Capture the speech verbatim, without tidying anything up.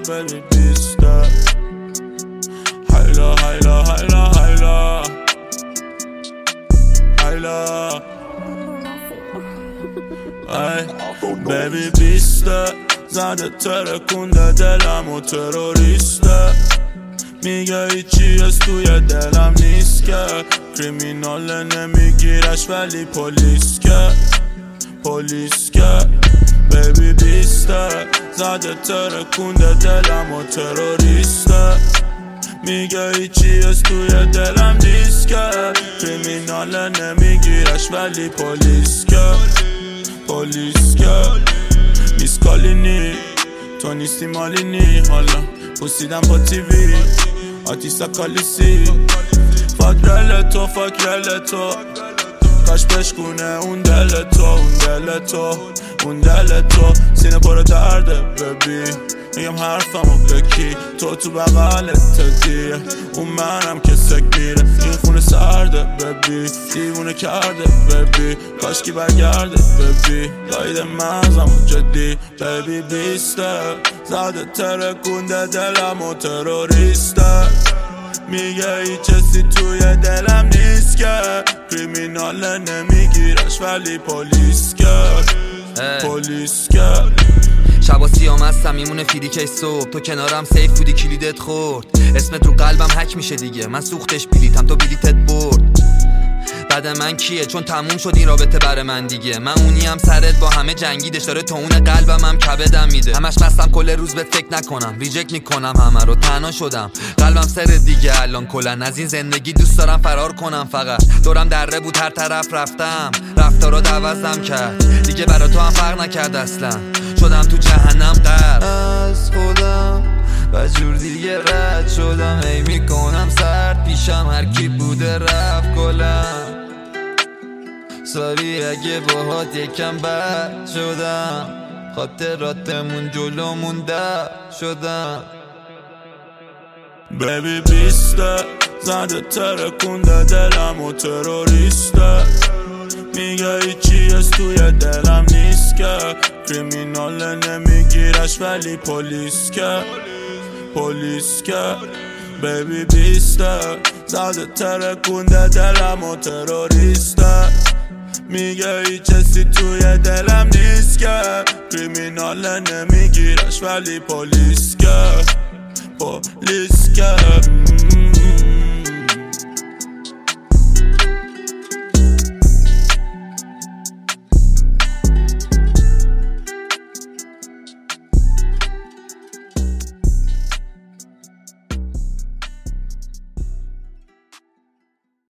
baby بیسته هیلا هیلا هیلا هیلا هیلا ای بیبی بیسته زده ترکونده دلم و تروریسته میگه هیچی از توی دلم نیست که کریمینال نمیگیرش ولی پلیس که پلیس که بیبی بیسته زده ترکونده دلم و تروریسته میگه هیچی از توی دلم نیست که کریمینال نمیگیرش ولی پلیس که پلیس که میسکالینی تو نیستی مالینی حالا پوسیدم با تیوی آتیسا کالیسی فاک رل تو فاک رل تو کاش بشکونه اون دل تو اون دل تو اون دل تو سینه پر درده ببی میگم حرفمو بکی تو تو بغلت دیه اون منم که سک میره این خونه سرده ببی دیوونه کرده ببی کاش کی برگرده ببی گاید مغزمو جدی ببی بیسته زده ترکونده دلم و تروریسته میگه هیچ چیزی توی دلم نیست که کریمینال نمیگیرش ولی پلیس که پلیس که شبا سیام هستم میمونه فیریکه صبح تو کنارم سیف بودی کلیدت خورد اسمت رو قلبم حک میشه دیگه من سوختش بلیتم تو بلیتت برد بعد من کیه چون تموم شد این رابطه بر من دیگه من اونیم سرت با همه جنگیدش داره تو اون قلبم هم کبدم میده همش بستم کل روز بهت فکر نکنم ریجکت میکنم همه رو تنها شدم قلبم سر دیگه الان کلن از این زندگی دوست دارم فرار کنم فقط دورم دره بود هر طرف رفتم رفتارات عوضم کرد دیگه برا تو هم فرق نکرد اصلا شدم تو جهنم غرق از خودم و جور دیگه رد شدم ای میکنم سرد پیشم هر کی بوده رفت گلم ساری اگه باهات یکم بد شدم خاطراتمون جلو مونده شدم بیبی بیسته زده ترکونده دلم و تروریسته میگه هیچی از توی دلم نیست که کریمینال نمیگیرش ولی پلیس که پلیس که بیبی بیسته زده ترکونده دلم و تروریسته میگه هیچ چیزی توی دلم نیست که کریمینال نمیگیرش ولی پلیس که پلیس که